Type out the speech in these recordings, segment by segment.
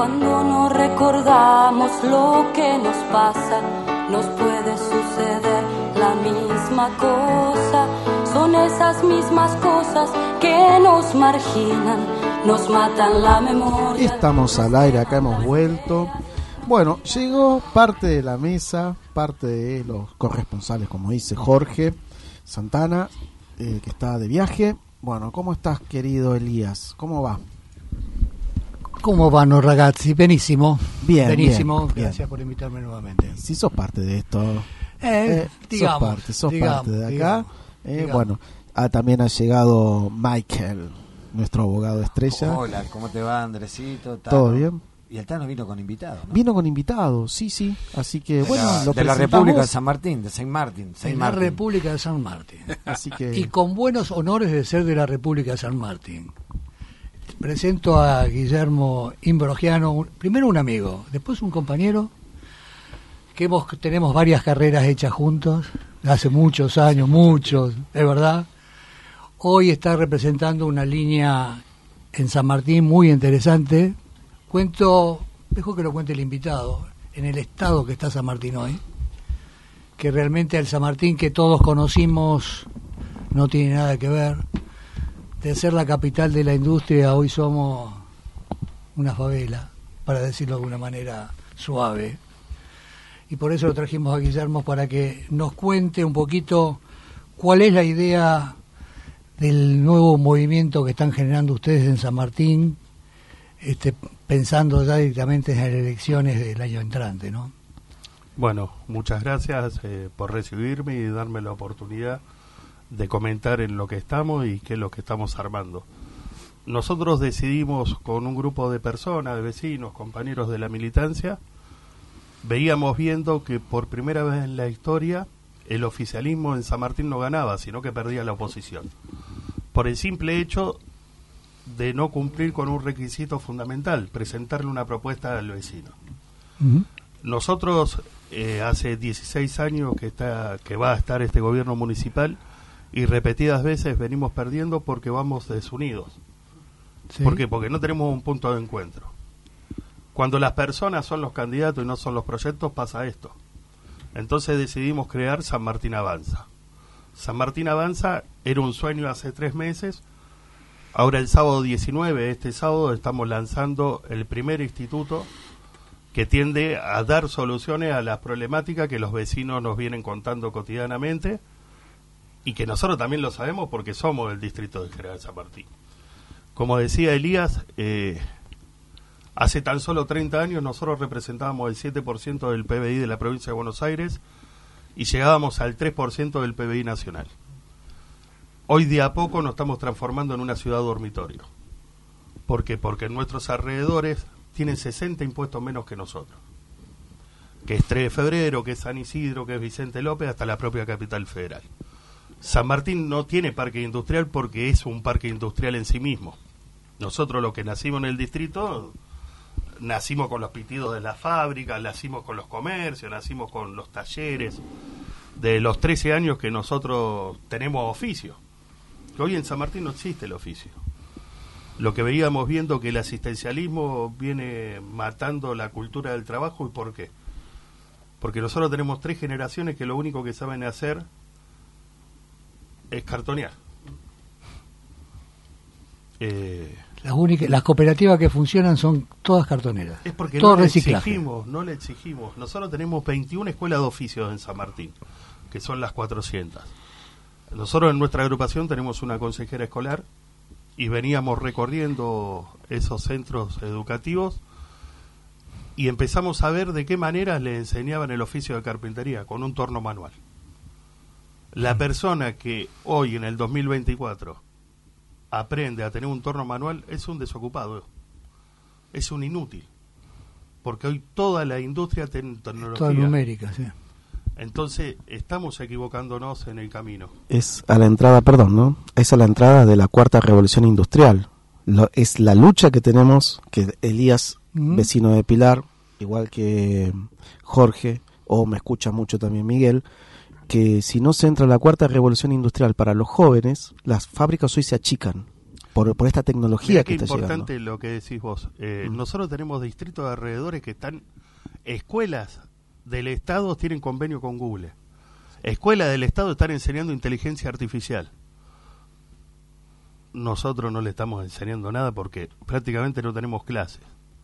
Cuando no recordamos lo que nos pasa, nos puede suceder la misma cosa. Son esas mismas cosas que nos marginan, nos matan la memoria. Estamos al aire, acá hemos vuelto. Bueno, llegó parte de la mesa, parte de los corresponsales, como dice Jorge Santana, que está de viaje. Bueno, ¿cómo estás, querido Elías? ¿Cómo va? ¿Cómo vanno ragazzi? Benissimo. Bien, benissimo. Bien. Gracias por invitarme nuevamente. Si sos parte de esto, digamos, sos parte de acá. Digamos. Bueno, también ha llegado Michael, nuestro abogado estrella. Hola, ¿cómo te va, Andresito? Tano? ¿Todo bien? Y el Tano vino con invitado, ¿no? Vino con invitado, sí. Así que, de la República de San Martín, de Saint Martin. La República de San Martín. Así que... Y con buenos honores de ser de la República de San Martín. Presento a Guillermo Imbrogiano, primero un amigo, después un compañero, que tenemos varias carreras hechas juntos, hace muchos años, es verdad. Hoy está representando una línea en San Martín muy interesante. Dejo que lo cuente el invitado, en el estado que está San Martín hoy, que realmente el San Martín que todos conocimos no tiene nada que ver. De ser la capital de la industria, hoy somos una favela, para decirlo de una manera suave. Y por eso lo trajimos a Guillermo, para que nos cuente un poquito cuál es la idea del nuevo movimiento que están generando ustedes en San Martín, pensando ya directamente en las elecciones del año entrante, ¿no? Bueno, muchas gracias por recibirme y darme la oportunidad de comentar en lo que estamos y qué es lo que estamos armando. Nosotros decidimos con un grupo de personas, de vecinos, compañeros de la militancia, viendo que por primera vez en la historia el oficialismo en San Martín no ganaba, sino que perdía la oposición, por el simple hecho de no cumplir con un requisito fundamental, presentarle una propuesta al vecino. Uh-huh. Nosotros hace 16 años que va a estar este gobierno municipal, y repetidas veces venimos perdiendo porque vamos desunidos. ¿Sí? ¿Por qué? Porque no tenemos un punto de encuentro. Cuando las personas son los candidatos y no son los proyectos, pasa esto. Entonces decidimos crear San Martín Avanza. San Martín Avanza era un sueño hace 3 meses. Ahora el sábado 19, este sábado, estamos lanzando el primer instituto que tiende a dar soluciones a las problemáticas que los vecinos nos vienen contando cotidianamente, y que nosotros también lo sabemos porque somos el distrito de General San Martín. Como decía Elías, hace tan solo 30 años nosotros representábamos el 7% del PBI de la provincia de Buenos Aires y llegábamos al 3% del PBI nacional. Hoy de a poco nos estamos transformando en una ciudad dormitorio. ¿Por qué? Porque en nuestros alrededores tienen 60 impuestos menos que nosotros, que es 3 de febrero, que es San Isidro, que es Vicente López, hasta la propia capital federal. San Martín no tiene parque industrial porque es un parque industrial en sí mismo. Nosotros los que nacimos en el distrito, nacimos con los pitidos de las fábricas, nacimos con los comercios, nacimos con los talleres. De los 13 años que nosotros tenemos oficio, que hoy en San Martín no existe el oficio. Lo que veíamos viendo que el asistencialismo viene matando la cultura del trabajo. ¿Y por qué? Porque nosotros tenemos 3 generaciones que lo único que saben hacer es cartonear. Las cooperativas que funcionan son todas cartoneras. Es porque todo no reciclaje. No le exigimos. Nosotros tenemos 21 escuelas de oficios en San Martín, que son las 400. Nosotros en nuestra agrupación tenemos una consejera escolar y veníamos recorriendo esos centros educativos y empezamos a ver de qué manera le enseñaban el oficio de carpintería, con un torno manual. La persona que hoy en el 2024 aprende a tener un torno manual es un desocupado, es un inútil, porque hoy toda la industria tiene tecnología. Toda numérica, sí. Entonces estamos equivocándonos en el camino. Es a la entrada, ¿no? Es a la entrada de la 4ª revolución industrial. Es la lucha que tenemos, que Elías, vecino de Pilar, igual que Jorge, o me escucha mucho también Miguel, que si no se entra a la 4ª revolución industrial para los jóvenes, las fábricas hoy se achican. por esta tecnología Mirá que qué está importante llegando. lo que decís vos. Nosotros tenemos distritos de alrededores que están, escuelas del Estado tienen convenio con Google. Escuelas del Estado están enseñando inteligencia artificial. Nosotros no le estamos enseñando nada porque prácticamente no tenemos clases.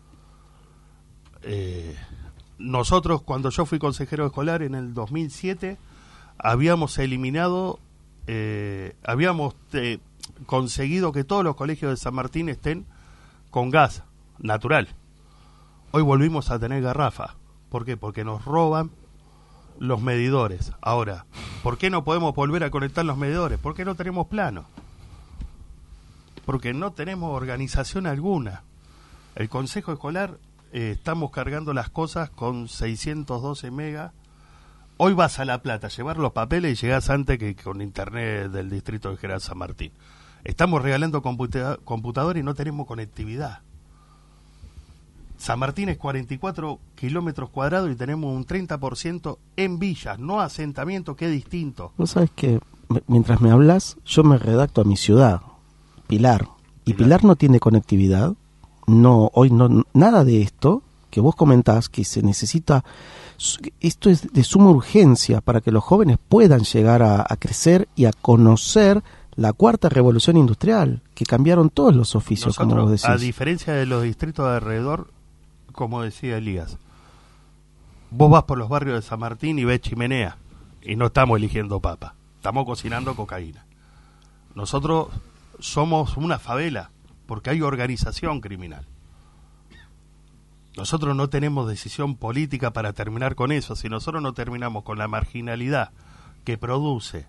Nosotros, cuando yo fui consejero escolar en el 2007, habíamos eliminado, habíamos conseguido que todos los colegios de San Martín estén con gas natural. Hoy volvimos a tener garrafa. ¿Por qué? Porque nos roban los medidores. Ahora, ¿por qué no podemos volver a conectar los medidores? Porque no tenemos plano. Porque no tenemos organización alguna. El consejo escolar, estamos cargando las cosas con 612 megas. Hoy vas a La Plata a llevar los papeles y llegás antes que con internet del distrito de General San Martín. Estamos regalando computadores y no tenemos conectividad. San Martín es 44 kilómetros cuadrados y tenemos un 30% en villas, no asentamiento, que es distinto. Vos sabés que mientras me hablas, yo me redacto a mi ciudad, Pilar. Y Pilar no tiene conectividad. No, hoy no, nada de esto que vos comentás que se necesita. Esto es de suma urgencia para que los jóvenes puedan llegar a crecer y a conocer la cuarta revolución industrial, que cambiaron todos los oficios. Nosotros, como vos decís. A diferencia de los distritos de alrededor, como decía Elías, vos vas por los barrios de San Martín y ves chimenea, y no estamos eligiendo papa, estamos cocinando cocaína. Nosotros somos una favela, porque hay organización criminal. Nosotros no tenemos decisión política para terminar con eso. Si nosotros no terminamos con la marginalidad que produce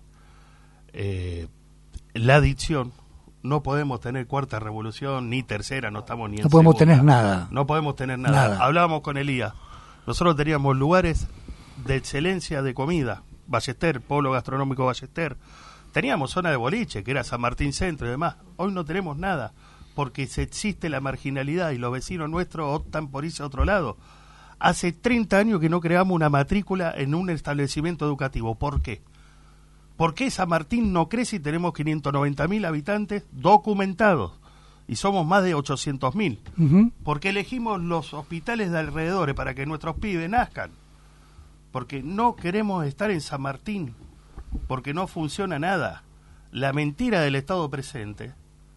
la adicción, no podemos tener cuarta revolución, ni tercera, no estamos ni en No podemos segunda. tener nada. No podemos tener nada. Hablábamos con Elías. Nosotros teníamos lugares de excelencia de comida. Ballester, Polo Gastronómico Ballester. Teníamos zona de boliche, que era San Martín Centro y demás. Hoy no tenemos nada, porque se existe la marginalidad y los vecinos nuestros optan por irse a otro lado. Hace 30 años que no creamos una matrícula en un establecimiento educativo. ¿Por qué? ¿Por qué San Martín no crece y tenemos 590.000 habitantes documentados? Y somos más de 800.000. Uh-huh. Porque elegimos los hospitales de alrededores para que nuestros pibes nazcan. Porque no queremos estar en San Martín. Porque no funciona nada. La mentira del Estado presente,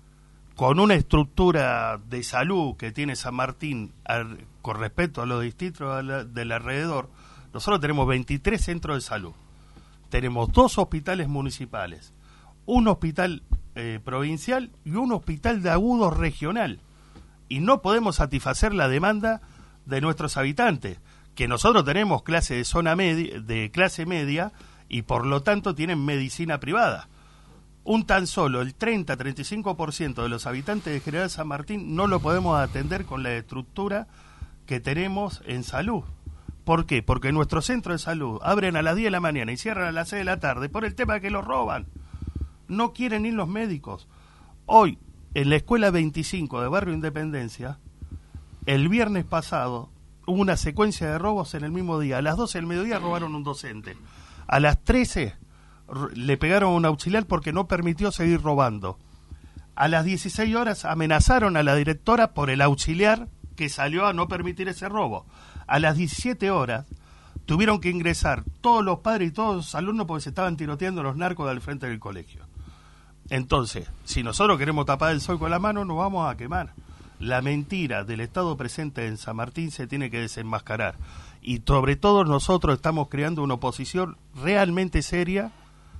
con una estructura de salud que tiene San Martín con respecto a los distritos del alrededor, nosotros tenemos 23 centros de salud. Tenemos 2 hospitales municipales, un hospital provincial y un hospital de agudos regional. Y no podemos satisfacer la demanda de nuestros habitantes, que nosotros tenemos clase de zona media, de clase media, y por lo tanto tienen medicina privada. Un tan solo el 30-35% de los habitantes de General San Martín no lo podemos atender con la estructura que tenemos en salud. ¿Por qué? Porque nuestros centros de salud abren a las 10 de la mañana y cierran a las 6 de la tarde por el tema de que los roban. No quieren ir los médicos. Hoy, en la Escuela 25 de Barrio Independencia, el viernes pasado, hubo una secuencia de robos en el mismo día. A las 12 del mediodía robaron un docente. A las 13 le pegaron a un auxiliar porque no permitió seguir robando. A las 16 horas amenazaron a la directora por el auxiliar que salió a no permitir ese robo. A las 17 horas tuvieron que ingresar todos los padres y todos los alumnos porque se estaban tiroteando los narcos del frente del colegio. Entonces, si nosotros queremos tapar el sol con la mano, nos vamos a quemar. La mentira del Estado presente en San Martín se tiene que desenmascarar. Y sobre todo nosotros estamos creando una oposición realmente seria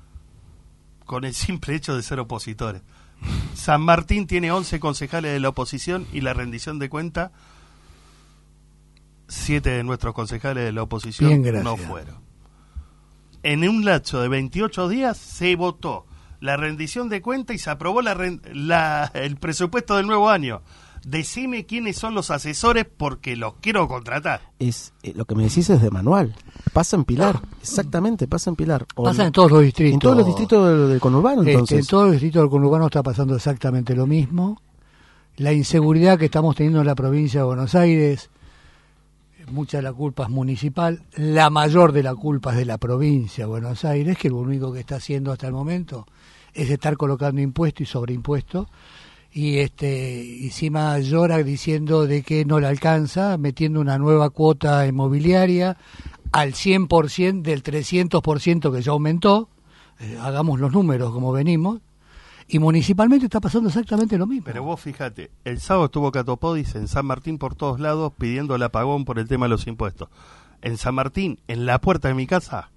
con el simple hecho de ser opositores. San Martín tiene 11 concejales de la oposición y la rendición de cuenta, 7 de nuestros concejales de la oposición no fueron. En un lapso de 28 días se votó la rendición de cuenta y se aprobó el presupuesto del nuevo año. Decime quiénes son los asesores porque los quiero contratar. Lo que me decís es de manual. Pasa en Pilar, exactamente, pasa en Pilar. Pasa en todos los distritos. En todos los distritos del conurbano, entonces. En todos los distritos del conurbano está pasando exactamente lo mismo. La inseguridad que estamos teniendo en la provincia de Buenos Aires, mucha de la culpa es municipal, la mayor de la culpa es de la provincia de Buenos Aires, que lo único que está haciendo hasta el momento es estar colocando impuestos y sobreimpuestos, y encima llora diciendo de que no le alcanza, metiendo una nueva cuota inmobiliaria al 100% del 300% que ya aumentó. Hagamos los números como venimos, y municipalmente está pasando exactamente lo mismo. Pero vos fíjate, el sábado estuvo Catopodis en San Martín por todos lados pidiendo el apagón por el tema de los impuestos. En San Martín, en la puerta de mi casa,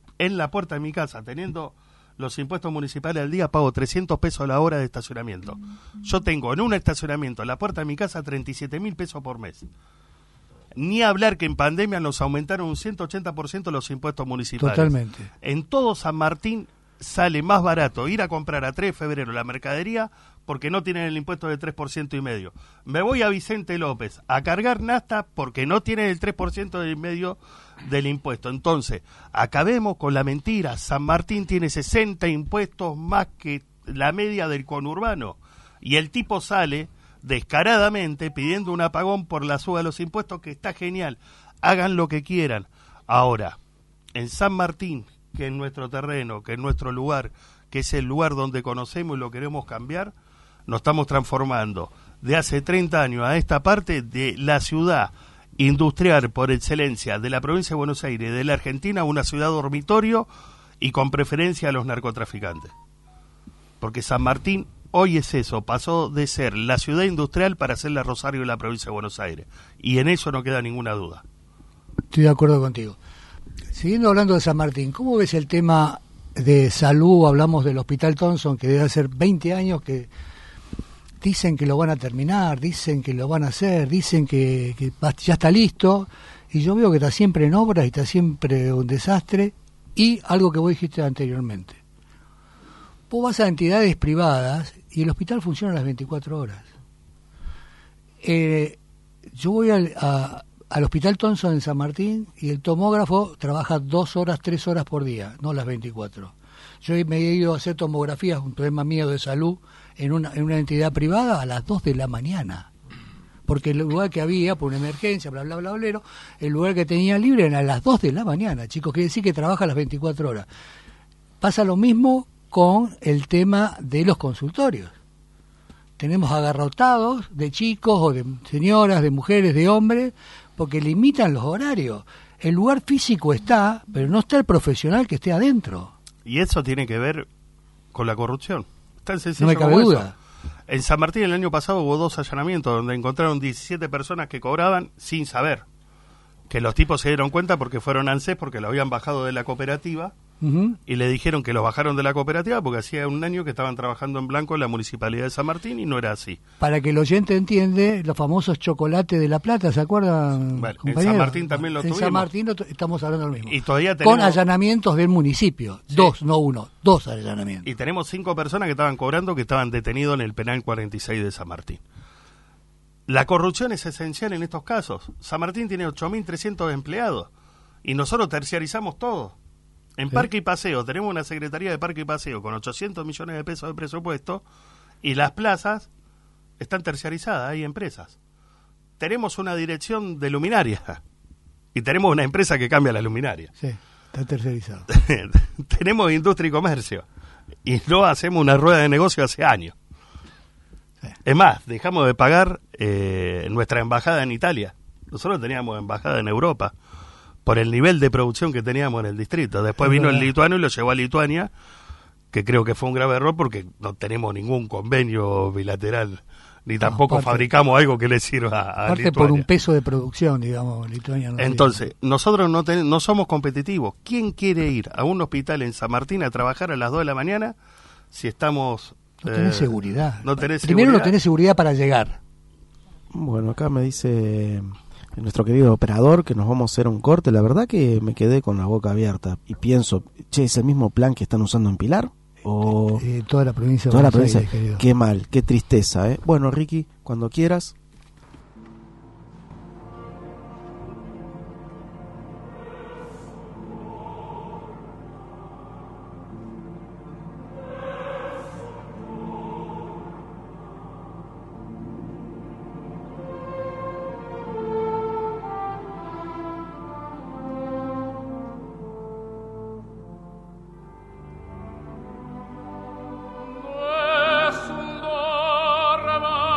teniendo los impuestos municipales al día, pago 300 pesos la hora de estacionamiento. Yo tengo en un estacionamiento, en la puerta de mi casa, 37.000 pesos por mes. Ni hablar que en pandemia nos aumentaron un 180% los impuestos municipales. Totalmente. En todo San Martín sale más barato ir a comprar a 3 de febrero la mercadería porque no tienen el impuesto del 3,5%. Me voy a Vicente López a cargar nafta porque no tienen el 3,5% del impuesto. Entonces, acabemos con la mentira. San Martín tiene 60 impuestos más que la media del conurbano. Y el tipo sale descaradamente pidiendo un apagón por la suba de los impuestos, que está genial. Hagan lo que quieran. Ahora, en San Martín, que es nuestro terreno, que es nuestro lugar, que es el lugar donde conocemos y lo queremos cambiar, nos estamos transformando de hace 30 años a esta parte de la ciudad industrial por excelencia de la provincia de Buenos Aires, de la Argentina, una ciudad dormitorio y con preferencia a los narcotraficantes. Porque San Martín hoy es eso, pasó de ser la ciudad industrial para ser la Rosario de la provincia de Buenos Aires. Y en eso no queda ninguna duda. Estoy de acuerdo contigo. Siguiendo hablando de San Martín, ¿cómo ves el tema de salud? Hablamos del Hospital Thompson, que debe hacer 20 años que dicen que lo van a terminar, dicen que lo van a hacer, dicen que ya está listo, y yo veo que está siempre en obras y está siempre un desastre. Y algo que vos dijiste anteriormente, vos vas a entidades privadas y el hospital funciona a las 24 horas. Yo voy al Hospital Thompson en San Martín y el tomógrafo trabaja 2 horas, 3 horas por día, no las 24. Yo me he ido a hacer tomografías, un problema mío de salud, en una entidad privada a las 2 de la mañana. Porque el lugar que había, por una emergencia, bla, bla, bla, bla, el lugar que tenía libre era a las 2 de la mañana, chicos, quiere decir que trabaja a las 24 horas. Pasa lo mismo con el tema de los consultorios. Tenemos agarrotados de chicos o de señoras, de mujeres, de hombres, porque limitan los horarios. El lugar físico está, pero no está el profesional que esté adentro. Y eso tiene que ver con la corrupción. Tan sencillo No me cabe como duda. eso. En San Martín el año pasado hubo 2 allanamientos donde encontraron 17 personas que cobraban sin saber. Que los tipos se dieron cuenta porque fueron ANSES, porque lo habían bajado de la cooperativa. Y le dijeron que los bajaron de la cooperativa porque hacía un año que estaban trabajando en blanco en la municipalidad de San Martín y no era así. Para que el oyente entiende, los famosos chocolates de La Plata, ¿se acuerdan, bueno, compañero? en San Martín también lo tuvimos. En San Martín estamos hablando de lo mismo. Y todavía tenemos... Con allanamientos del municipio. Sí. 2, no 1, 2 allanamientos. Y tenemos 5 personas que estaban cobrando, que estaban detenidos en el penal 46 de San Martín. La corrupción es esencial en estos casos. San Martín tiene 8.300 empleados y nosotros terciarizamos todo. En ¿sí? Parque y Paseo, tenemos una Secretaría de Parque y Paseo con 800 millones de pesos de presupuesto y las plazas están terciarizadas, hay empresas. Tenemos una dirección de luminaria y tenemos una empresa que cambia la luminaria. Sí, está terciarizado. Tenemos industria y comercio y no hacemos una rueda de negocio hace años. Sí. Es más, dejamos de pagar nuestra embajada en Italia. Nosotros teníamos embajada en Europa por el nivel de producción que teníamos en el distrito. Después vino el lituano y lo llevó a Lituania, que creo que fue un grave error porque no tenemos ningún convenio bilateral, ni tampoco fabricamos algo que le sirva a aparte Lituania. Por un peso de producción, digamos, Lituania no. Entonces, nosotros no somos competitivos. ¿Quién quiere ir a un hospital en San Martín a trabajar a las 2 de la mañana si estamos... No tenés seguridad. No tenés Primero seguridad. no tenés seguridad para llegar. Bueno, acá me dice nuestro querido operador que nos vamos a hacer un corte. La verdad que me quedé con la boca abierta y pienso, che, ¿es el mismo plan que están usando en Pilar? O toda la provincia de toda la Buenos provincia. Aires, querido. Qué mal, qué tristeza, ¿eh? Bueno, Ricky, cuando quieras. Es un dormir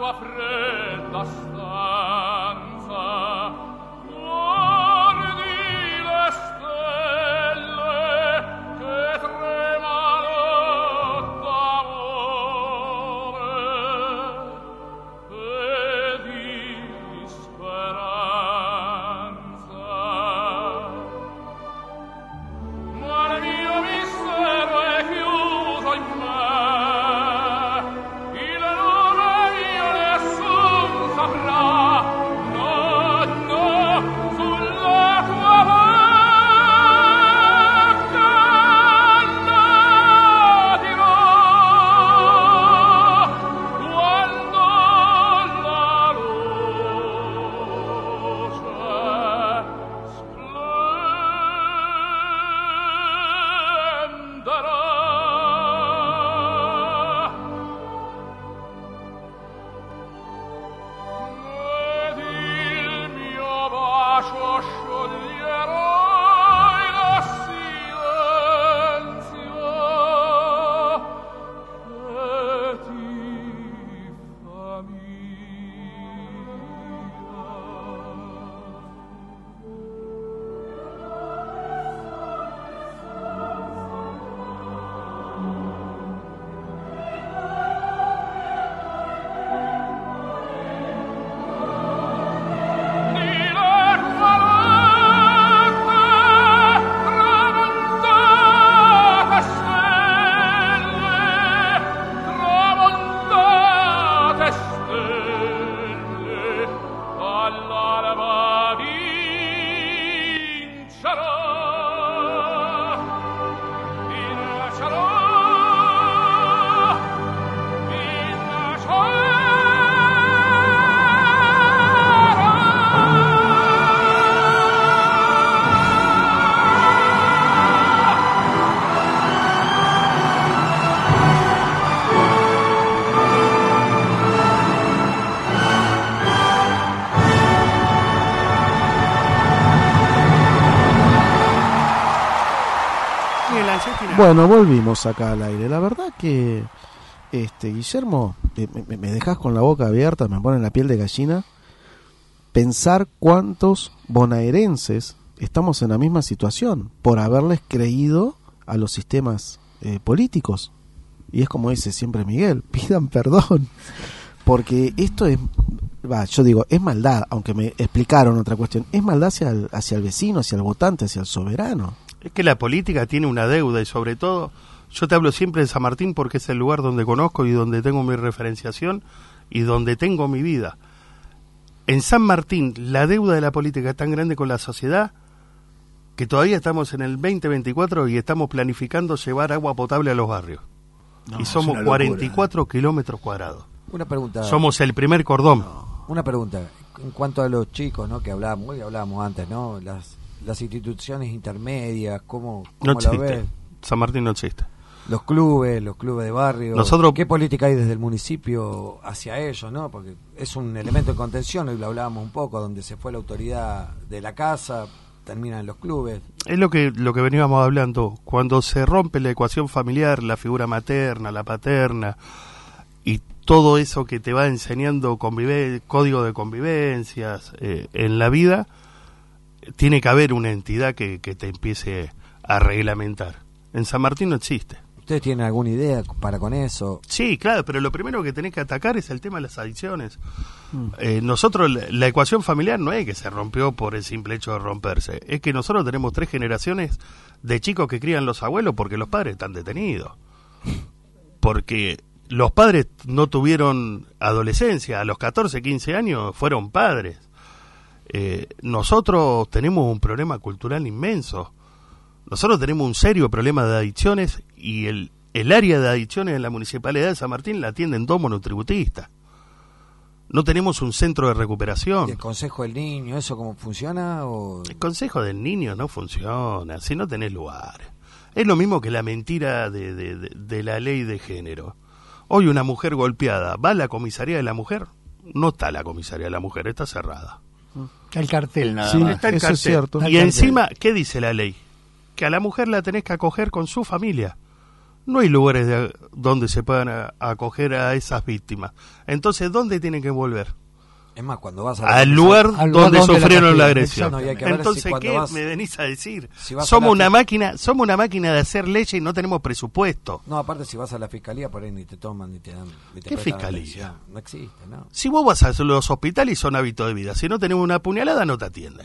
Bueno, volvimos acá al aire. La verdad que, Guillermo, me dejas con la boca abierta, me pone la piel de gallina. Pensar cuántos bonaerenses estamos en la misma situación por haberles creído a los sistemas políticos. Y es como dice siempre Miguel, pidan perdón. Porque esto es, yo digo, es maldad, aunque me explicaron otra cuestión. Es maldad hacia el vecino, hacia el votante, hacia el soberano. Es que la política tiene una deuda y sobre todo, yo te hablo siempre de San Martín porque es el lugar donde conozco y donde tengo mi referenciación y donde tengo mi vida. En San Martín la deuda de la política es tan grande con la sociedad que todavía estamos en el 2024 y estamos planificando llevar agua potable a los barrios. Y somos 44 kilómetros cuadrados. Una pregunta. Somos el primer cordón. Una pregunta. En cuanto a los chicos, ¿no? Que hablábamos antes, ¿no? Las instituciones intermedias, ¿cómo no la existe. ves? San Martín no existe. Los clubes de barrio. ¿Qué política hay desde el municipio hacia ellos, no? Porque es un elemento de contención, hoy lo hablábamos un poco, donde se fue la autoridad de la casa, terminan los clubes. Es lo que veníamos hablando. Cuando se rompe la ecuación familiar, la figura materna, la paterna y todo eso que te va enseñando código de convivencias en la vida, tiene que haber una entidad que te empiece a reglamentar. En San Martín no existe. ¿Ustedes tienen alguna idea para con eso? Sí, claro, pero lo primero que tenés que atacar es el tema de las adicciones. Nosotros, la ecuación familiar no es que se rompió por el simple hecho de romperse, es que nosotros tenemos 3 generaciones de chicos que crían los abuelos porque los padres están detenidos. Porque los padres no tuvieron adolescencia, a los 14, 15 años fueron padres. Nosotros tenemos un problema cultural inmenso. Nosotros tenemos un serio problema de adicciones y el área de adicciones en la Municipalidad de San Martín la atienden 2 monotributistas. No tenemos un centro de recuperación. ¿Y el Consejo del Niño, eso cómo funciona? El Consejo del Niño no funciona si no tenés lugar. Es lo mismo que la mentira de la ley de género. Hoy una mujer golpeada, ¿va a la comisaría de la mujer? No está la comisaría de la mujer, está cerrada. Está el cartel nada Sí, más. Está el eso cartel. es cierto. Y encima, ¿qué dice la ley? Que a la mujer la tenés que acoger con su familia. no hay lugares donde se puedan acoger a esas víctimas. Entonces, ¿dónde tienen que volver? Es más, cuando vas al lugar donde sufrieron la agresión. No, entonces, si ¿qué me venís a decir? Si somos una máquina de hacer leyes y no tenemos presupuesto. No, aparte si vas a la fiscalía por ahí ni te toman ni te dan. Ni te ¿Qué fiscalía? No existe, ¿no? Si vos vas a los hospitales son hábitos de vida. Si no tenemos una puñalada no te atienden.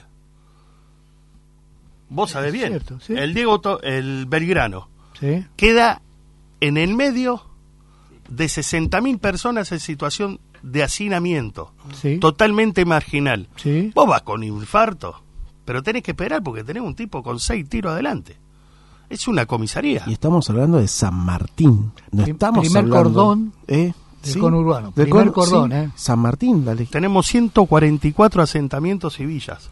Vos sabés bien. Cierto, ¿sí? El Belgrano queda en el medio de 60.000 personas en situación de hacinamiento, totalmente marginal. Vos vas con infarto, pero tenés que esperar porque tenés un tipo con 6 tiros adelante. Es una comisaría. Y estamos hablando de San Martín. No estamos primer hablando, cordón del conurbano. Primer cordón, San Martín, dale. Tenemos 144 asentamientos y villas.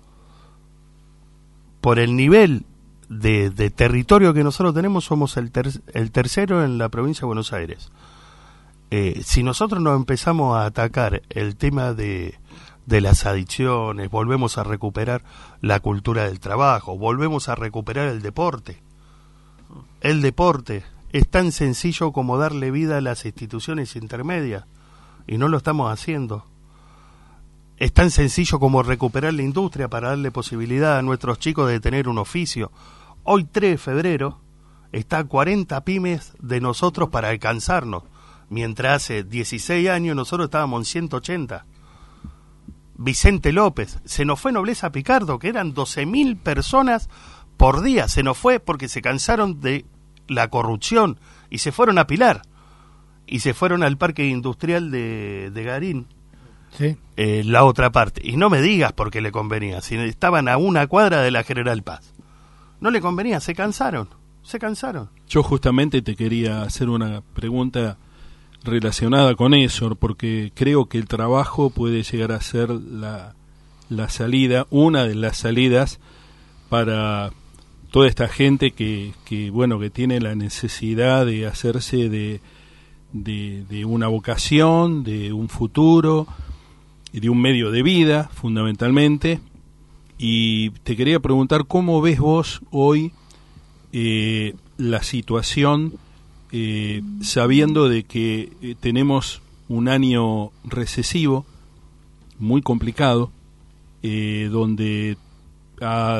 Por el nivel de territorio que nosotros tenemos, somos el tercero en la provincia de Buenos Aires. Si nosotros nos empezamos a atacar el tema de las adicciones, volvemos a recuperar la cultura del trabajo, volvemos a recuperar el deporte. El deporte es tan sencillo como darle vida a las instituciones intermedias, y no lo estamos haciendo. Es tan sencillo como recuperar la industria para darle posibilidad a nuestros chicos de tener un oficio. Hoy 3 de febrero está a 40 pymes de nosotros para alcanzarnos. Mientras hace 16 años nosotros estábamos en 180. Vicente López, se nos fue Nobleza Picardo, que eran 12.000 personas por día. Se nos fue porque se cansaron de la corrupción y se fueron a Pilar. Y se fueron al parque industrial de Garín, la otra parte. Y no me digas por qué le convenía, si estaban a una cuadra de la General Paz. No le convenía, se cansaron. Yo justamente te quería hacer una pregunta relacionada con eso, porque creo que el trabajo puede llegar a ser la salida, una de las salidas para toda esta gente que tiene la necesidad de hacerse de una vocación, de un futuro y de un medio de vida, fundamentalmente. Y te quería preguntar, ¿cómo ves vos hoy la situación, sabiendo de que tenemos un año recesivo muy complicado, donde ha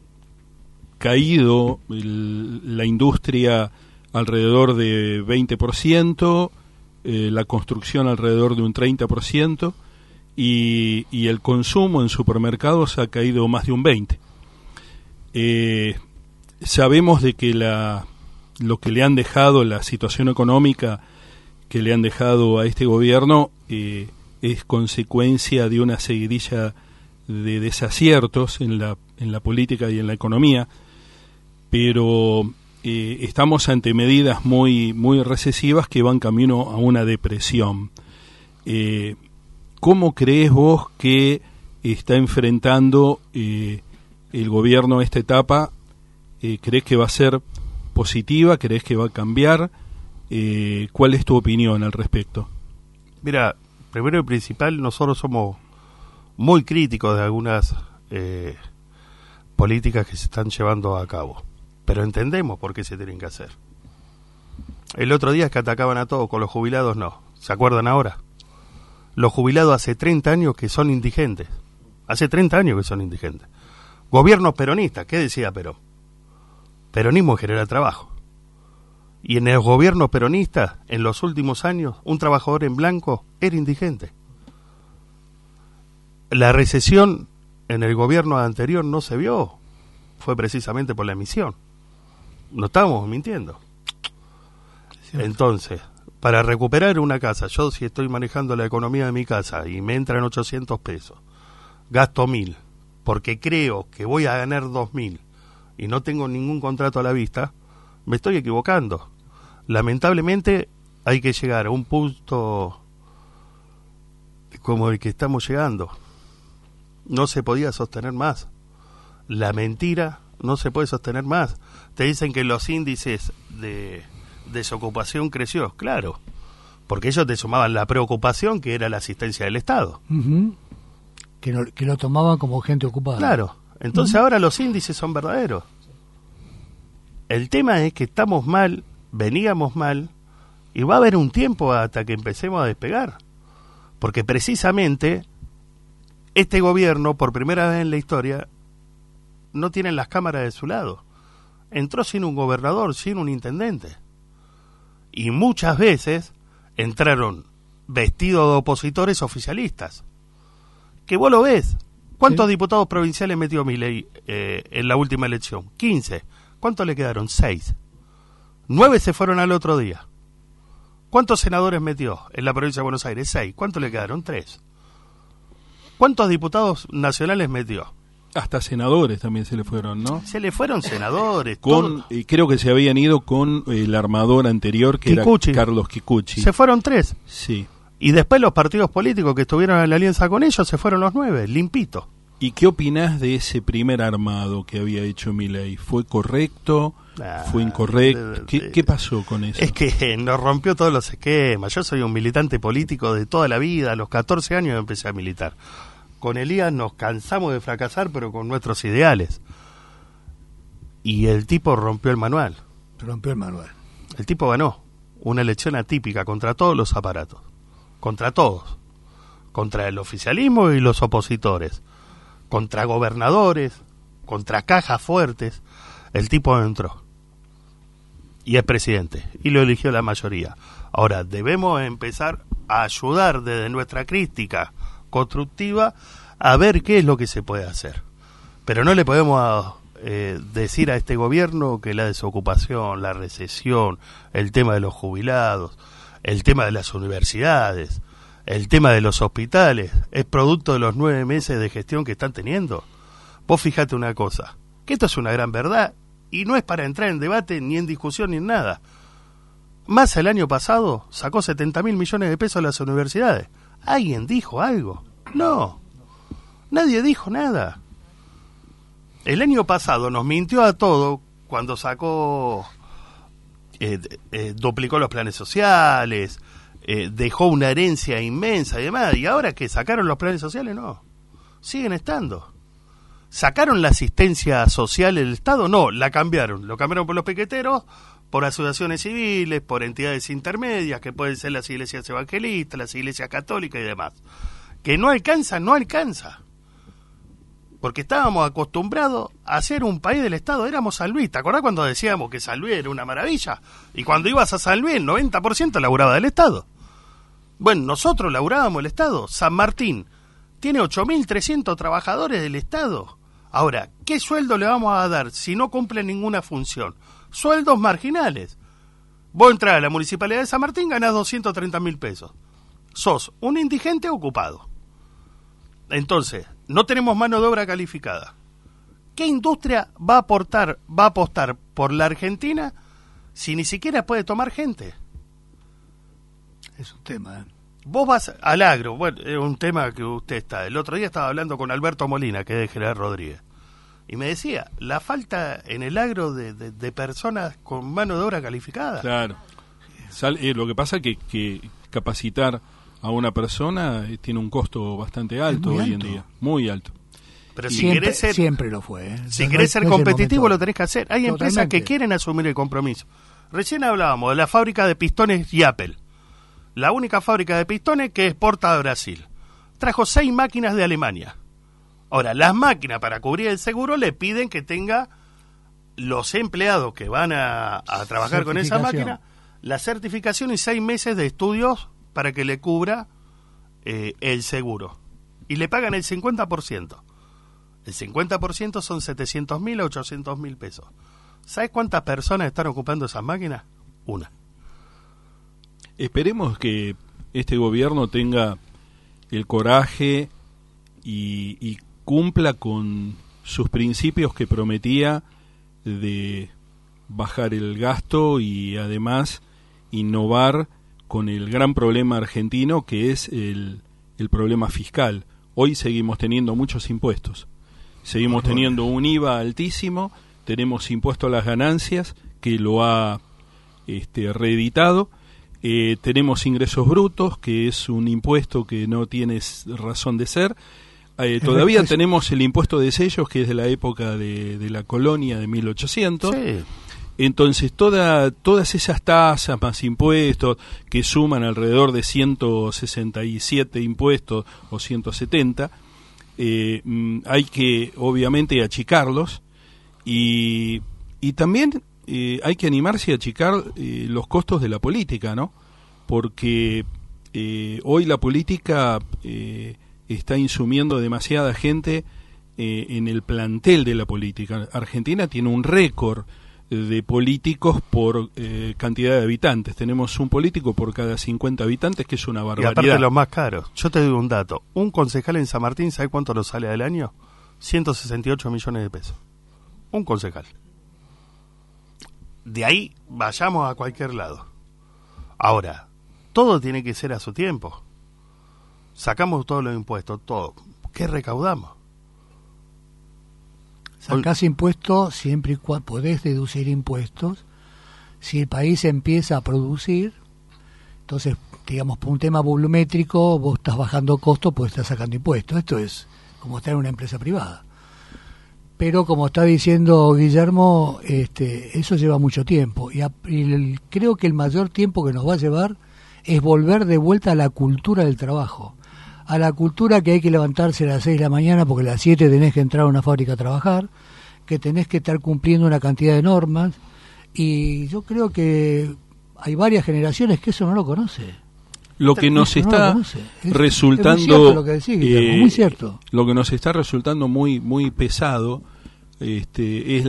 caído la industria alrededor de 20%, la construcción alrededor de un 30%, y el consumo en supermercados ha caído más de un 20%. Sabemos de que lo que le han dejado, la situación económica que le han dejado a este gobierno, es consecuencia de una seguidilla de desaciertos en la política y en la economía, pero estamos ante medidas muy, muy recesivas que van camino a una depresión. ¿Cómo crees vos que está enfrentando el gobierno esta etapa? ¿Crees que va a ser positiva? ¿Crees que va a cambiar? ¿Cuál es tu opinión al respecto? Mira, primero y principal, nosotros somos muy críticos de algunas políticas que se están llevando a cabo, pero entendemos por qué se tienen que hacer. El otro día es que atacaban a todos, con los jubilados no. ¿Se acuerdan ahora? Los jubilados hace 30 años que son indigentes. Hace 30 años que son indigentes. Gobiernos peronistas, ¿qué decía Perón? Peronismo genera trabajo. Y en el gobierno peronista, en los últimos años, un trabajador en blanco era indigente. La recesión en el gobierno anterior no se vio, fue precisamente por la emisión. No estamos mintiendo. Entonces, para recuperar una casa, yo si estoy manejando la economía de mi casa y me entran 800 pesos, gasto 1.000, porque creo que voy a ganar 2.000 y no tengo ningún contrato a la vista, me estoy equivocando. Lamentablemente hay que llegar a un punto como el que estamos llegando. No se podía sostener más. La mentira no se puede sostener más. Te dicen que los índices de desocupación creció, claro, porque ellos te sumaban la preocupación que era la asistencia del Estado. Que lo tomaban como gente ocupada. Claro, entonces ahora los índices son verdaderos. El tema es que estamos mal veníamos mal y va a haber un tiempo hasta que empecemos a despegar. Porque precisamente este gobierno, por primera vez en la historia, no tiene las cámaras de su lado. Entró sin un gobernador, sin un intendente. Y muchas veces entraron vestidos de opositores oficialistas. Que vos lo ves. ¿Cuántos diputados provinciales metió Milei en la última elección? 15. ¿Cuántos le quedaron? 6. 9 se fueron al otro día. ¿Cuántos senadores metió en la provincia de Buenos Aires? 6. ¿Cuántos le quedaron? 3. ¿Cuántos diputados nacionales metió? Hasta senadores también se le fueron, ¿no? Se le fueron senadores. Creo que se habían ido con el armador anterior, que Kikuchi. Era Carlos Kikuchi. Se fueron 3. Sí. Y después los partidos políticos que estuvieron en la alianza con ellos se fueron los 9, limpito. ¿Y qué opinás de ese primer armado que había hecho Milei? ¿Fue correcto? ¿Fue incorrecto? ¿Qué pasó con eso? Es que nos rompió todos los esquemas. Yo soy un militante político de toda la vida. A los 14 años empecé a militar. Con Elías nos cansamos de fracasar, pero con nuestros ideales. Y el tipo rompió el manual. El tipo ganó una elección atípica contra todos los aparatos. Contra todos. Contra el oficialismo y los opositores. Contra gobernadores. Contra cajas fuertes. El tipo entró. Y es presidente. Y lo eligió la mayoría. Ahora, debemos empezar a ayudar desde nuestra crítica constructiva a ver qué es lo que se puede hacer. Pero no le podemos decir a este gobierno que la desocupación, la recesión, el tema de los jubilados, el tema de las universidades, el tema de los hospitales, es producto de los 9 meses de gestión que están teniendo. Vos fijate una cosa, que esto es una gran verdad y no es para entrar en debate ni en discusión ni en nada. Massa el año pasado sacó 70.000 millones de pesos a las universidades. ¿Alguien dijo algo? No, nadie dijo nada. El año pasado nos mintió a todo cuando sacó, duplicó los planes sociales, dejó una herencia inmensa y demás. ¿Y ahora que sacaron los planes sociales? No, siguen estando. ¿Sacaron la asistencia social del Estado? No, la cambiaron. Lo cambiaron por los piqueteros, por asociaciones civiles, por entidades intermedias, que pueden ser las iglesias evangelistas, las iglesias católicas y demás. Que no alcanza, no alcanza. Porque estábamos acostumbrados a ser un país del Estado, éramos San Luis. ¿Te acordás cuando decíamos que San Luis era una maravilla? Y cuando ibas a San Luis, el 90% laburaba del Estado. Bueno, nosotros laburábamos el Estado. San Martín tiene 8.300 trabajadores del Estado. Ahora, ¿qué sueldo le vamos a dar si no cumple ninguna función? Sueldos marginales. Vos entrás a la Municipalidad de San Martín, ganás 230.000 pesos. Sos un indigente ocupado. Entonces, no tenemos mano de obra calificada. ¿Qué industria va a apostar por la Argentina si ni siquiera puede tomar gente? Es un tema, ¿eh? Vos vas al agro, bueno, es un tema que usted está. El otro día estaba hablando con Alberto Molina, que es de General Rodríguez, y me decía, la falta en el agro de personas con mano de obra calificada. Claro. Lo que pasa es que capacitar a una persona tiene un costo bastante alto hoy en día, muy alto. Pero si querés ser, siempre lo fue. Si querés ser competitivo, lo tenés que hacer. Hay empresas que quieren asumir el compromiso. Recién hablábamos de la fábrica de pistones Yapel, la única fábrica de pistones que exporta a Brasil. Trajo 6 máquinas de Alemania. Ahora, las máquinas para cubrir el seguro le piden que tenga los empleados que van a trabajar con esa máquina, la certificación y 6 meses de estudios para que le cubra el seguro. Y le pagan el 50%. El 50% son 700.000 a 800.000 pesos. ¿Sabes cuántas personas están ocupando esas máquinas? Una. Esperemos que este gobierno tenga el coraje y cumpla con sus principios que prometía de bajar el gasto y además innovar con el gran problema argentino que es el problema fiscal. Hoy seguimos teniendo muchos impuestos. Seguimos teniendo un IVA altísimo, tenemos impuesto a las ganancias que lo ha reeditado. Tenemos ingresos brutos, que es un impuesto que no tiene razón de ser. Todavía tenemos el impuesto de sellos, que es de la época de la colonia de 1800. Sí. Entonces, todas esas tasas más impuestos, que suman alrededor de 167 impuestos o 170, hay que, obviamente, achicarlos y también hay que animarse a achicar los costos de la política, ¿no? Porque hoy la política está insumiendo demasiada gente en el plantel de la política. Argentina tiene un récord de políticos por cantidad de habitantes. Tenemos un político por cada 50 habitantes, que es una barbaridad. Y aparte los más caros. Yo te digo un dato. Un concejal en San Martín, ¿sabe cuánto nos sale al año? 168 millones de pesos. Un concejal. De ahí vayamos a cualquier lado. Ahora, todo tiene que ser a su tiempo. Sacamos todos los impuestos, todo. ¿Qué recaudamos? Sacás impuestos siempre y cuando podés deducir impuestos. Si el país empieza a producir, entonces, digamos, por un tema volumétrico, vos estás bajando costos, pues estás sacando impuestos. Esto es como estar en una empresa privada. Pero como está diciendo Guillermo, eso lleva mucho tiempo. Y creo que el mayor tiempo que nos va a llevar es volver de vuelta a la cultura del trabajo. A la cultura que hay que levantarse a las 6 de la mañana porque a las 7 tenés que entrar a una fábrica a trabajar, que tenés que estar cumpliendo una cantidad de normas, y yo creo que hay varias generaciones que eso no lo conoce. Lo que nos está resultando, lo que decís, Guillermo, muy cierto. Lo que nos está resultando muy pesado es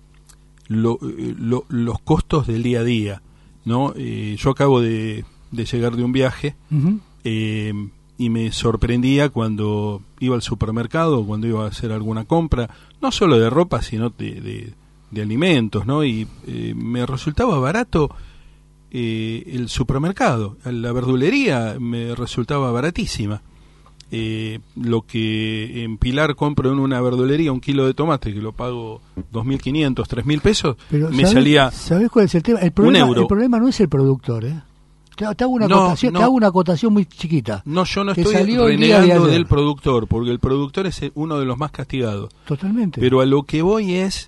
los costos del día a día, ¿no? Yo acabo de llegar de un viaje. Uh-huh. Y me sorprendía cuando iba al supermercado, cuando iba a hacer alguna compra, no solo de ropa, sino de alimentos, ¿no? Y me resultaba barato el supermercado. La verdulería me resultaba baratísima. Lo que en Pilar compro en una verdulería, 1 kilo de tomate, que lo pago 2.500, 3.000 pesos, pero me salía ¿sabés cuál es el tema? El problema no es el productor, ¿eh? Te hago una acotación muy chiquita. No, yo no estoy renegando del productor, porque el productor es uno de los más castigados. Totalmente. Pero a lo que voy es,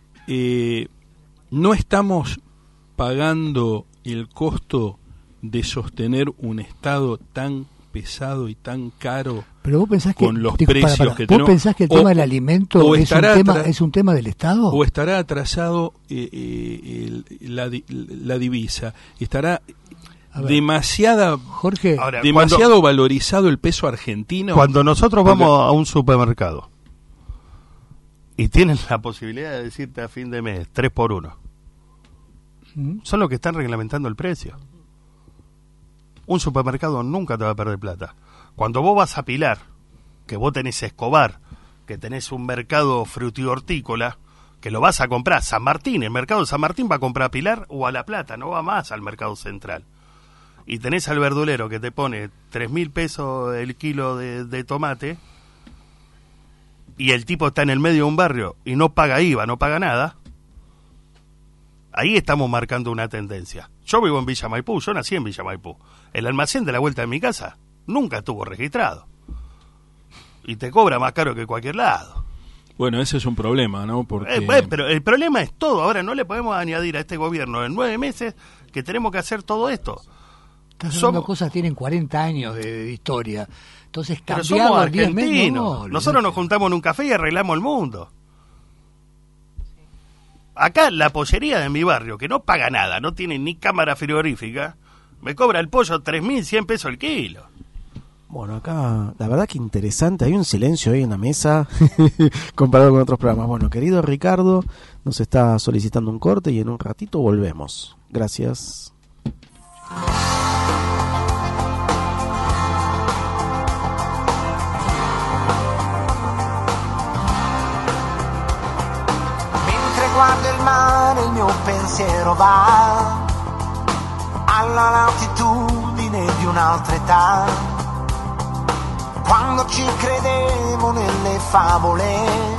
no estamos pagando el costo de sostener un Estado tan pesado y tan caro. Pero vos pensás con los precios que tenemos. ¿Vos pensás que el tema del alimento es un tema del Estado? ¿O estará atrasado la divisa? ¿Estará demasiado valorizado el peso argentino? Cuando nosotros vamos a un supermercado y tienen la posibilidad de decirte a fin de mes 3x1, son los que están reglamentando el precio. Un supermercado nunca te va a perder plata. Cuando vos vas a Pilar, que vos tenés Escobar, que tenés un mercado frutihortícola, que lo vas a comprar, San Martín, el mercado de San Martín va a comprar a Pilar o a La Plata, no va más al mercado central. Y tenés al verdulero que te pone 3.000 pesos el kilo de tomate, y el tipo está en el medio de un barrio y no paga IVA, no paga nada. Ahí estamos marcando una tendencia. Yo vivo en Villa Maipú, yo nací en Villa Maipú. El almacén de la vuelta de mi casa nunca estuvo registrado. Y te cobra más caro que cualquier lado. Bueno, ese es un problema, ¿no? Porque pero el problema es todo. Ahora no le podemos añadir a este gobierno en 9 meses que tenemos que hacer todo esto. Estás hablando cosas tienen 40 años de historia. Entonces, pero somos argentinos. Nosotros nos juntamos en un café y arreglamos el mundo. Acá la pollería de mi barrio, que no paga nada, no tiene ni cámara frigorífica, me cobra el pollo 3.100 pesos el kilo. Bueno, acá la verdad que interesante, hay un silencio ahí en la mesa comparado con otros programas. Bueno, querido Ricardo, nos está solicitando un corte y en un ratito volvemos. Gracias. Guardo il mare, il mio pensiero va alla latitudine di un'altra età, quando ci credevo nelle favole,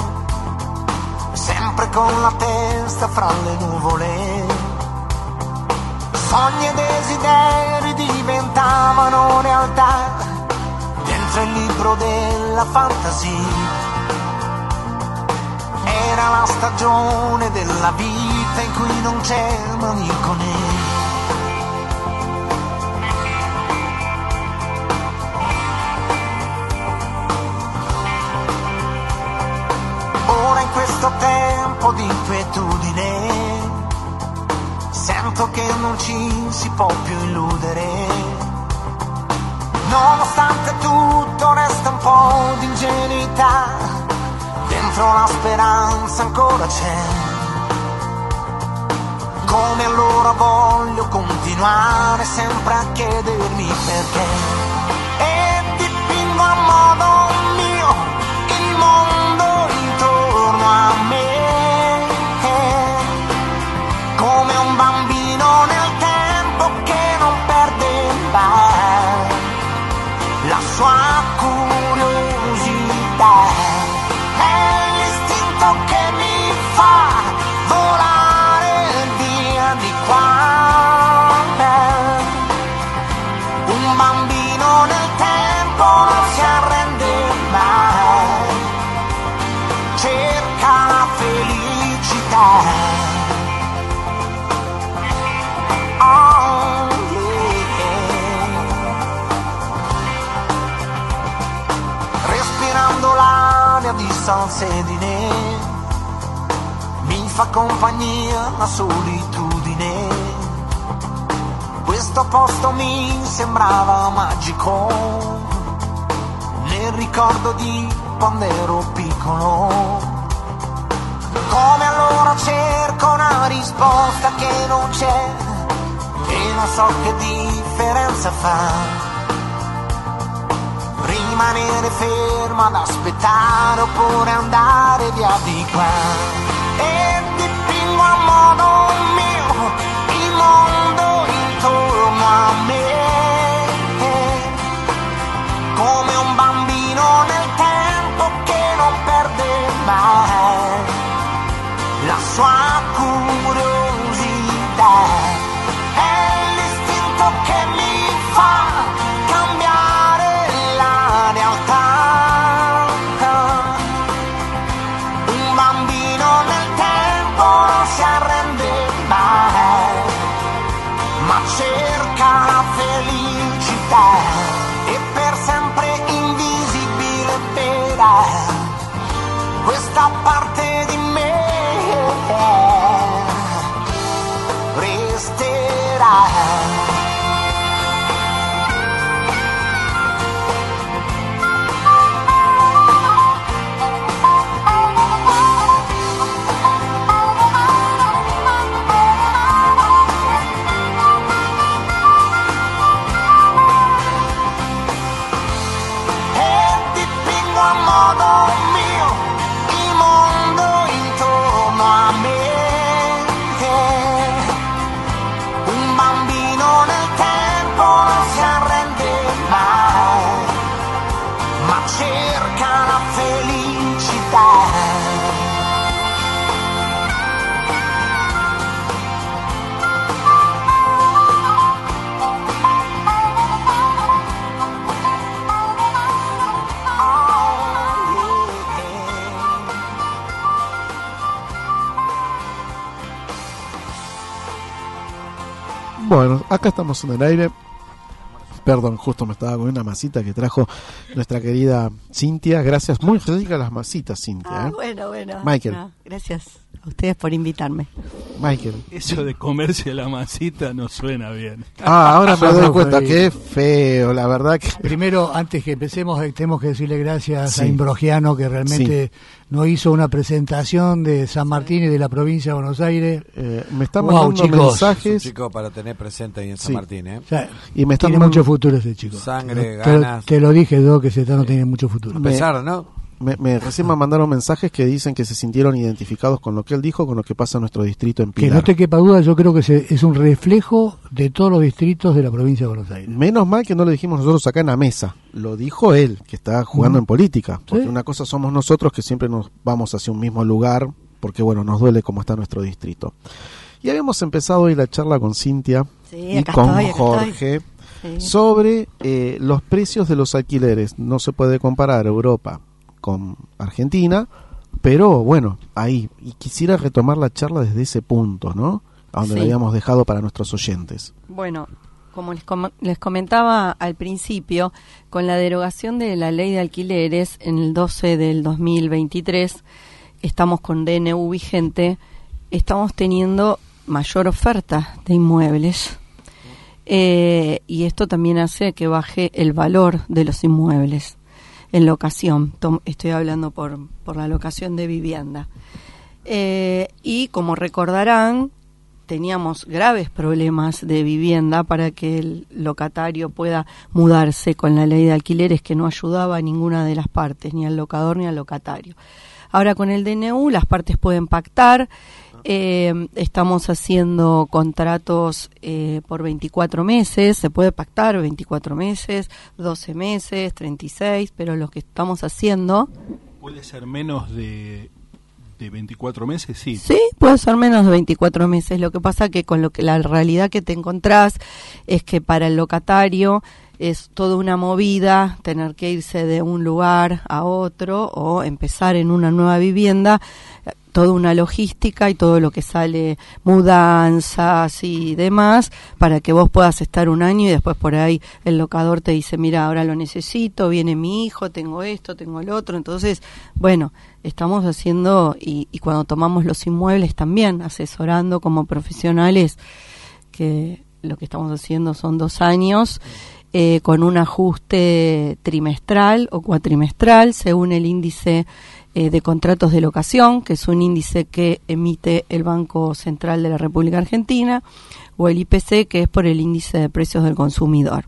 sempre con la testa fra le nuvole, sogni e desideri diventavano realtà dentro il libro della fantasia. Era la stagione della vita notte in cui non c'è manico nero. Ora in questo tempo di inquietudine sento che non ci si può più illudere. Nonostante tutto resta un po' di ingenuità, dentro la speranza ancora c'è. Come allora voglio continuare sempre a chiedermi perché. E dipingo a modo mio il mondo intorno a me, come un bambino nel tempo che non perde mai la sua curiosità. È l'istinto che mi fa volare via di qua. Un bambino nel tempo non si arrende mai, cerca la felicità. L'aria di salsedine mi fa compagnia la solitudine. Questo posto mi sembrava magico nel ricordo di quando ero piccolo. Come allora cerco una risposta che non c'è e non so che differenza fa rimanere fermo ad aspettare oppure andare via di qua. E dipingo a modo mio il mondo intorno a me, come un bambino nel tempo che non perde mai la sua curiosità. È l'istinto che mi fa cambiare la realtà. Un bambino nel tempo non si arrende mai, ma cerca la felicità e per sempre invisibile vera questa parte di me resterà. Bueno, acá estamos en el aire. Perdón, justo me estaba comiendo una masita que trajo nuestra querida Cintia. Gracias, muy ricas las masitas, Cintia. Bueno. Michael. No, gracias a ustedes por invitarme. Michael. Eso de comerse la masita no suena bien. Ahora me doy cuenta, qué feo, la verdad que... Primero, antes que empecemos, tenemos que decirle gracias a Imbrogiano, que realmente nos hizo una presentación de San Martín y de la provincia de Buenos Aires. Me están mandando mensajes. Es un chico para tener presente ahí en San Martín, ¿eh? O sea, y me están tiene mucho futuro ese chico. Sangre, ganas. Te lo dije yo, que Cetano tiene mucho futuro. Pesar, ¿no? Recién me mandaron mensajes que dicen que se sintieron identificados con lo que él dijo, con lo que pasa en nuestro distrito en Pilar. Que no te quepa duda, yo creo que es un reflejo de todos los distritos de la provincia de Buenos Aires. Menos mal que no lo dijimos nosotros acá en la mesa, lo dijo él, que está jugando en política, porque ¿sí? Una cosa somos nosotros que siempre nos vamos hacia un mismo lugar, porque bueno, nos duele cómo está nuestro distrito. Y habíamos empezado hoy la charla con Cintia y con Jorge sobre los precios de los alquileres. No se puede comparar Europa con Argentina, Pero bueno, ahí, y quisiera retomar la charla desde ese punto, ¿no? A donde Sí. la habíamos dejado para nuestros oyentes. Bueno, como les comentaba al principio, con la derogación de la ley de alquileres en el 12 del 2023, estamos con DNU vigente, estamos teniendo mayor oferta de inmuebles. Y esto también hace que baje el valor de los inmuebles en locación. Estoy hablando por la locación de vivienda. Y como recordarán, teníamos graves problemas de vivienda para que el locatario pueda mudarse con la ley de alquileres, que no ayudaba a ninguna de las partes, ni al locador ni al locatario. Ahora con el DNU las partes pueden pactar. Estamos haciendo contratos por 24 meses, se puede pactar 24 meses, 12 meses, 36, pero lo que estamos haciendo... ¿Puede ser menos de 24 meses? Sí. Sí, puede ser menos de 24 meses. Lo que pasa que con la realidad que te encontrás es que para el locatario es toda una movida tener que irse de un lugar a otro o empezar en una nueva vivienda, toda una logística y todo lo que sale, mudanzas y demás, para que vos puedas estar un año y después por ahí el locador te dice, mira, ahora lo necesito, viene mi hijo, tengo esto, tengo el otro. Entonces, bueno, estamos haciendo, y cuando tomamos los inmuebles también, asesorando como profesionales, que lo que estamos haciendo son 2 años, con un ajuste trimestral o cuatrimestral, según el índice de contratos de locación, que es un índice que emite el Banco Central de la República Argentina, o el IPC, que es por el índice de precios del consumidor.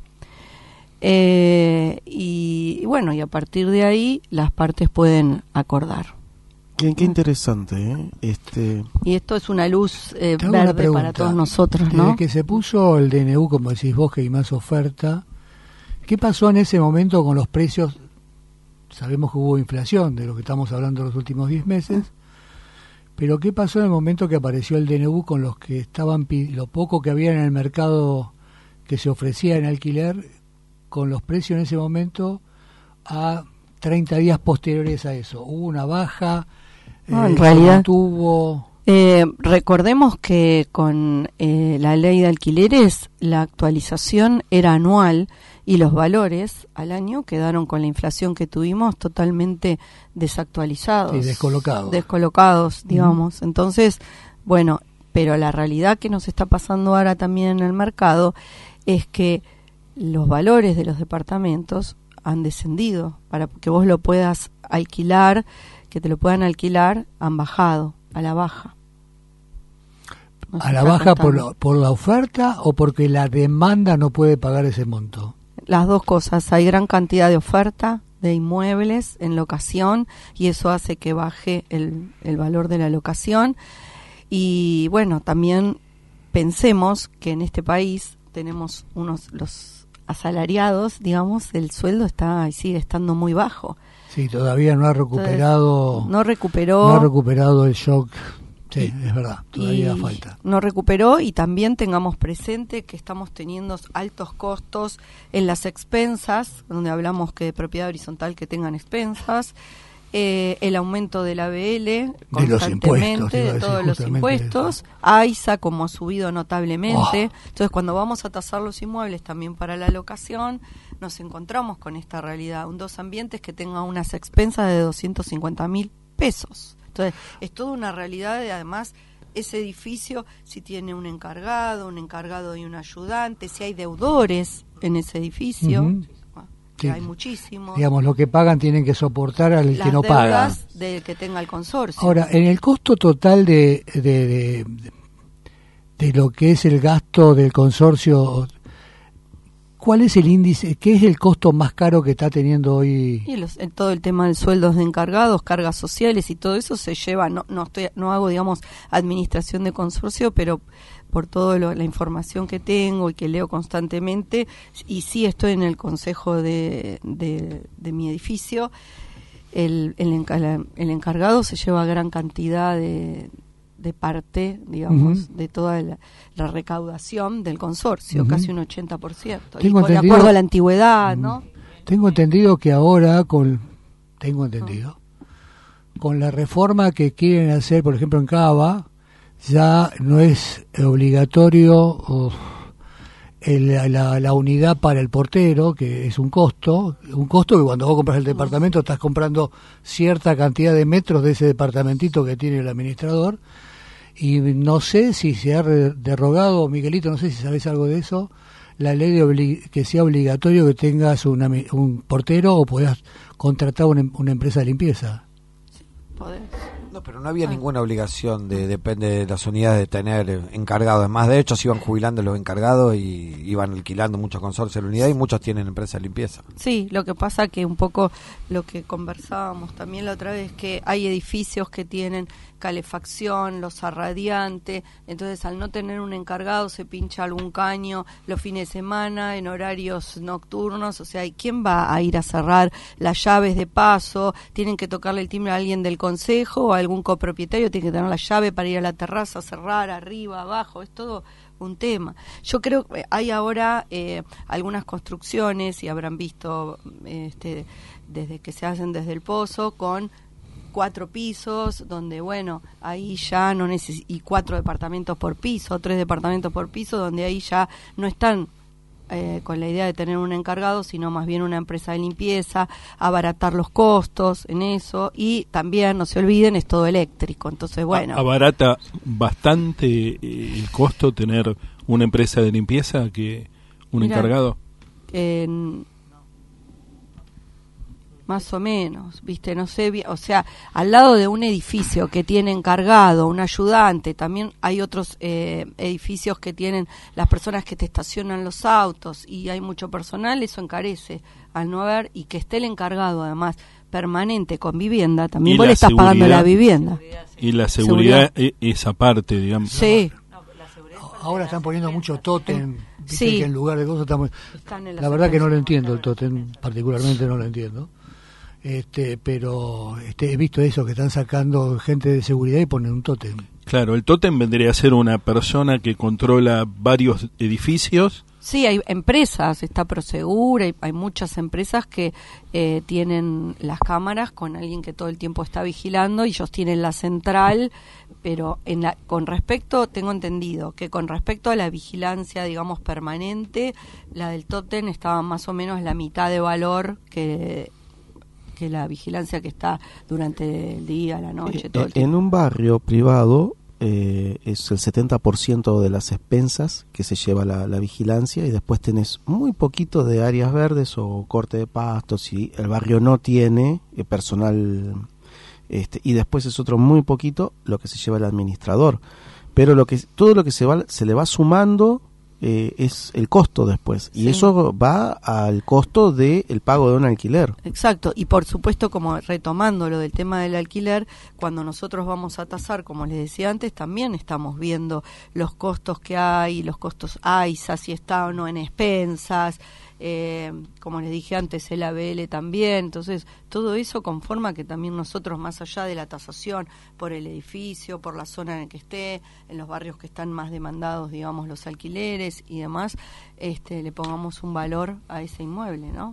Y bueno, y a partir de ahí las partes pueden acordar. Qué interesante, ¿eh? Y esto es una luz verde para todos nosotros, ¿no? Desde que se puso el DNU, como decís vos, que hay más oferta, ¿qué pasó en ese momento con los precios? Sabemos que hubo inflación, de lo que estamos hablando los últimos 10 meses, pero ¿qué pasó en el momento que apareció el DNU con los que estaban, lo poco que había en el mercado que se ofrecía en alquiler, con los precios en ese momento a 30 días posteriores a eso? ¿Hubo una baja? En realidad tuvo... recordemos que con la ley de alquileres la actualización era anual y los valores al año quedaron con la inflación que tuvimos totalmente desactualizados. Sí, descolocados. Descolocados, digamos. Entonces, bueno, pero la realidad que nos está pasando ahora también en el mercado es que los valores de los departamentos han descendido. Para que vos lo puedas alquilar, que te lo puedan alquilar, han bajado a la baja. ¿A la baja por la oferta o porque la demanda no puede pagar ese monto? Las dos cosas. Hay gran cantidad de oferta de inmuebles en locación y eso hace que baje el valor de la locación. Y bueno, también pensemos que en este país tenemos los asalariados, digamos, el sueldo está y sigue estando muy bajo. Sí, todavía no ha recuperado. Entonces, no ha recuperado el shock. Sí, es verdad, todavía falta. No recuperó, y también tengamos presente que estamos teniendo altos costos en las expensas, donde hablamos que de propiedad horizontal que tengan expensas, el aumento del ABL constantemente, de todos los impuestos, AISA como ha subido notablemente. Entonces cuando vamos a tasar los inmuebles también para la locación, nos encontramos con esta realidad, dos ambientes que tengan unas expensas de 250.000 pesos. Entonces, es toda una realidad y además ese edificio, si tiene un encargado y un ayudante, si hay deudores en ese edificio, que hay muchísimos. Digamos, lo que pagan tienen que soportar al que no paga. Las deudas del que tenga el consorcio. Ahora, en el costo total de lo que es el gasto del consorcio, ¿cuál es el índice? ¿Qué es el costo más caro que está teniendo hoy? Y todo el tema de sueldos de encargados, cargas sociales y todo eso se lleva. No hago, digamos, administración de consorcio, pero por toda la información que tengo y que leo constantemente, y sí estoy en el consejo de mi edificio, el encargado se lleva gran cantidad de parte, digamos, de toda la recaudación del consorcio, casi un 80%. Y de acuerdo a la antigüedad, ¿no? Tengo entendido que ahora, con la reforma que quieren hacer, por ejemplo, en Cava, ya no es obligatorio la unidad para el portero, que es un costo que cuando vos compras el departamento estás comprando cierta cantidad de metros de ese departamentito que tiene el administrador. Y no sé si se ha derogado, Miguelito, no sé si sabés algo de eso, la ley de que sea obligatorio que tengas un portero o puedas contratar una empresa de limpieza. Podés. No, pero no había ninguna obligación, depende de las unidades, de tener encargados. Además, de hecho, se iban jubilando los encargados y iban alquilando muchos consorcios de la unidad y muchos tienen empresas de limpieza. Sí, lo que pasa que un poco lo que conversábamos también la otra vez, que hay edificios que tienen calefacción, losa radiante, entonces al no tener un encargado se pincha algún caño los fines de semana en horarios nocturnos, o sea, ¿y quién va a ir a cerrar las llaves de paso? Tienen que tocarle el timbre a alguien del consejo o a algún copropietario, tiene que tener la llave para ir a la terraza, cerrar arriba, abajo, es todo un tema. Yo creo que hay ahora algunas construcciones, y habrán visto desde que se hacen desde el pozo, con 4 pisos, donde bueno, ahí ya no y 4 departamentos por piso, 3 departamentos por piso, donde ahí ya no están con la idea de tener un encargado, sino más bien una empresa de limpieza, abaratar los costos en eso, y también, no se olviden, es todo eléctrico, entonces bueno. Abarata bastante el costo tener una empresa de limpieza que un encargado. Más o menos, viste, no sé, o sea, al lado de un edificio que tiene encargado, un ayudante, también hay otros edificios que tienen las personas que te estacionan los autos y hay mucho personal, eso encarece al no haber, y que esté el encargado además permanente con vivienda, también vos le estás pagando la vivienda. Y la seguridad es aparte, digamos. Sí. Ahora están poniendo mucho tótem, sí. Que en lugar de cosas la verdad que no lo entiendo el tótem, particularmente no lo entiendo. Pero he visto eso, que están sacando gente de seguridad y ponen un tótem. Claro, el tótem vendría a ser una persona que controla varios edificios. Sí, hay empresas, está Prosegur, hay muchas empresas que tienen las cámaras con alguien que todo el tiempo está vigilando, y ellos tienen la central, pero con respecto, tengo entendido que con respecto a la vigilancia, digamos, permanente, la del tótem estaba más o menos la mitad de valor que la vigilancia que está durante el día, la noche, todo el tiempo. En un barrio privado es el 70% de las expensas que se lleva la vigilancia, y después tenés muy poquito de áreas verdes o corte de pastos, y el barrio no tiene personal, y después es otro muy poquito lo que se lleva el administrador. Pero todo lo que se le va sumando es el costo después, y eso va al costo del pago de un alquiler. Exacto, y por supuesto, como retomando lo del tema del alquiler, cuando nosotros vamos a tasar, como les decía antes, también estamos viendo los costos que hay, los costos AISA, si está o no en expensas, como les dije antes, el ABL también. Entonces todo eso conforma que también nosotros, más allá de la tasación por el edificio, por la zona en el que esté, en los barrios que están más demandados, digamos, los alquileres y demás, le pongamos un valor a ese inmueble, ¿no?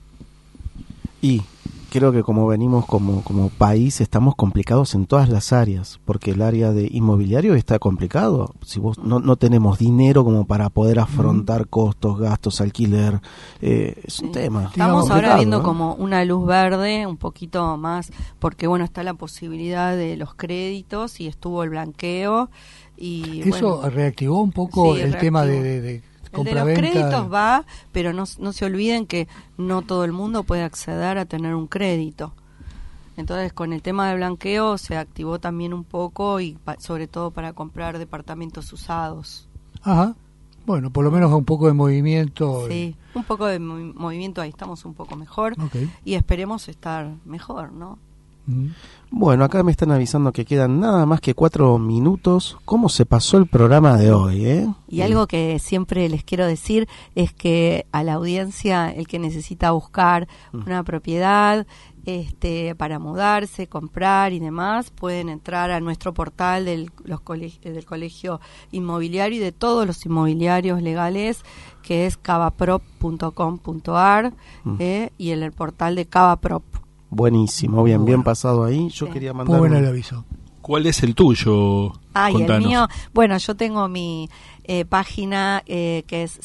Y creo que como venimos como país, estamos complicados en todas las áreas, porque el área de inmobiliario está complicado. Si vos no tenemos dinero como para poder afrontar costos, gastos, alquiler, es un tema. Estamos ahora viendo como una luz verde, un poquito más, porque bueno, está la posibilidad de los créditos y estuvo el blanqueo. Y eso reactivó un poco el tema de el de los créditos va, pero no se olviden que no todo el mundo puede acceder a tener un crédito. Entonces, con el tema de blanqueo se activó también un poco, y sobre todo para comprar departamentos usados. Ajá. Bueno, por lo menos un poco de movimiento. Sí, un poco de movimiento, ahí estamos un poco mejor. Okay. Y esperemos estar mejor, ¿no? Bueno, acá me están avisando que quedan nada más que 4 minutos. ¿Cómo se pasó el programa de hoy, Y algo que siempre les quiero decir es que a la audiencia, el que necesita buscar una propiedad para mudarse, comprar y demás, pueden entrar a nuestro portal del Colegio Inmobiliario y de todos los inmobiliarios legales, que es cavaprop.com.ar, y en el portal de Cavaprop. Buenísimo, bien pasado ahí. Yo quería mandar... Muy bueno el aviso. ¿Cuál es el tuyo? El mío, bueno, yo tengo mi página que es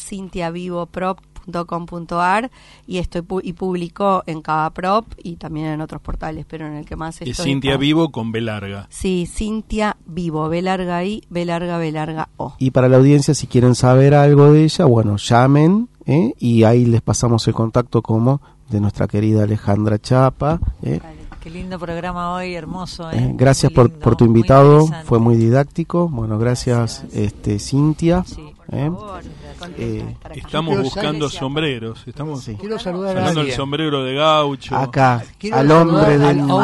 cintiavivoprop.com.ar y publico en Cavaprop y también en otros portales, pero en el que más estoy... Es Cintia Vivo con B larga. Sí, Cintia Vivo, B larga I, B larga O. Y para la audiencia, si quieren saber algo de ella, bueno, llamen, y ahí les pasamos el contacto como de nuestra querida Alejandra Chapa. Qué lindo programa hoy, hermoso. Gracias por tu invitado, fue muy didáctico. Bueno, gracias Cintia. Sí, por favor. Estamos buscando sombreros. Estamos Quiero saludar hablando del sombrero de gaucho. Acá, al hombre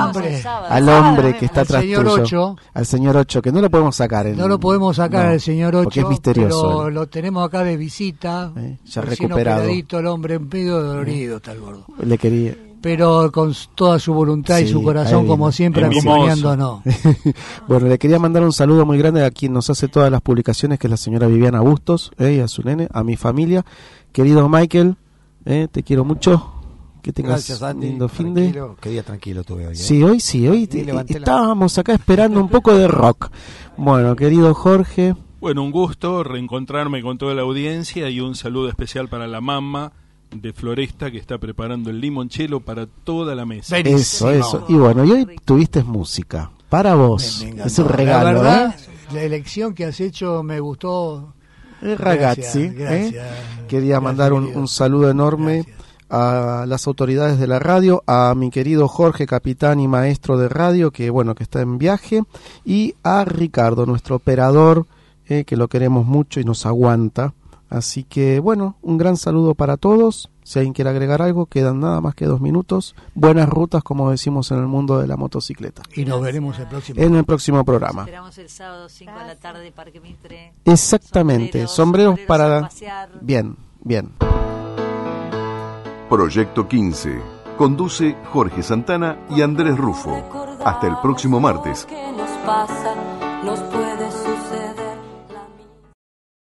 que está atrás tuyo. Al señor Ocho, que no lo podemos sacar. No lo podemos sacar al señor Ocho, porque es misterioso. Pero lo tenemos acá de visita. Ya recuperado. El hombre en medio dolorido está el gordo. Le quería... Pero con toda su voluntad y su corazón, como siempre, acompañándonos. Bueno, le quería mandar un saludo muy grande a quien nos hace todas las publicaciones, que es la señora Viviana Bustos, y a su nene, a mi familia. Querido Michael, te quiero mucho. Que tengas un lindo fin de... Qué día tranquilo tuve hoy. Sí, hoy estábamos acá esperando un poco de rock. Bueno, querido Jorge. Bueno, un gusto reencontrarme con toda la audiencia y un saludo especial para la mamá de Floresta, que está preparando el limoncello para toda la mesa. Eso. Y bueno, y hoy tuviste música para vos. Es un regalo. La verdad, la elección que has hecho me gustó. Ragazzi. Gracias. Quería mandar un saludo enorme a las autoridades de la radio, a mi querido Jorge, capitán y maestro de radio, que bueno, que está en viaje, y a Ricardo, nuestro operador, que lo queremos mucho y nos aguanta. Así que, bueno, un gran saludo para todos. Si alguien quiere agregar algo, quedan nada más que 2 minutos. Buenas rutas, como decimos en el mundo de la motocicleta. Y nos veremos en el próximo programa. Esperamos el sábado 5 de la tarde, Parque Mitre. Exactamente, sombreros para... pasear. Bien. Proyecto 15. Conduce Jorge Santana y Andrés Rufo. Hasta el próximo martes. ¿Qué nos pasa? Nos puede suceder.